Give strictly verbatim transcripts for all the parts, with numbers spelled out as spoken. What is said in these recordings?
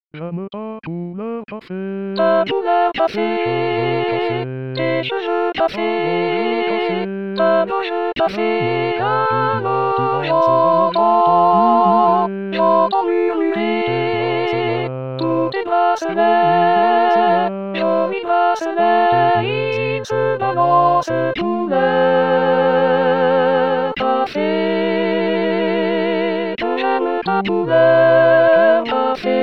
J'aime ta couleur café, Ta couleur café, tes cheveux café, tes cheveux café, ta gorge café, café, alors alors j'entends tes murmurer tous tes bracelets, bracelets, jolis bracelets, ils se balancent couleur café. Que j'aime ta couleur café,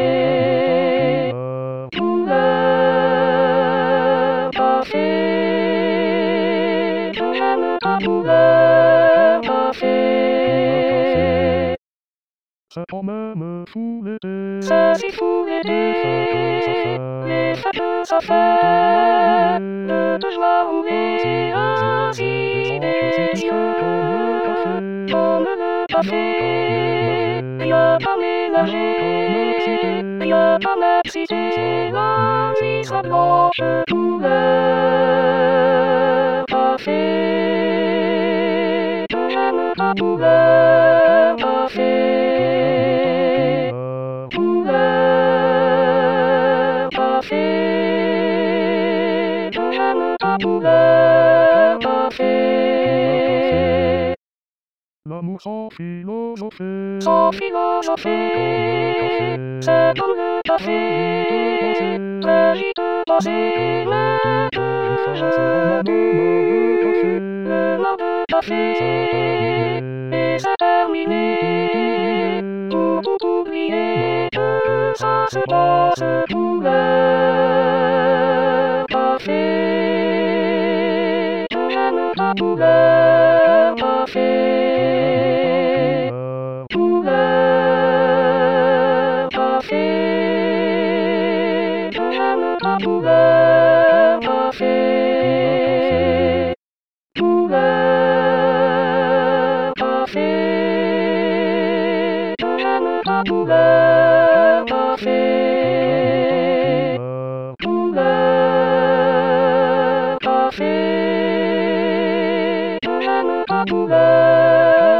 couleur café. Que j'aime ta couleur café. c'est quand même fou l'été, C'est si fou l'été, les fêtes ça fait, de joie rouler ainsi des cieux comme le café. Rien qu'à ménager, rien qu'à m'exciter, la vie sera blanche couleur café. Que j'aime ta couleur café, couleur café. Que j'aime ta couleur café. l'amour sans philosopher, Sans philosopher, c'est comme le café, très j'y te passer, mais que je le mar de café, et c'est terminé, pour tout oublier, que ça se passe couleur café. Que j'aime ta couleur café, couleur café. Que j'aime ta couleur café, couleur café. Que j'aime ta couleur café, couleur café. Que j'aime ta couleur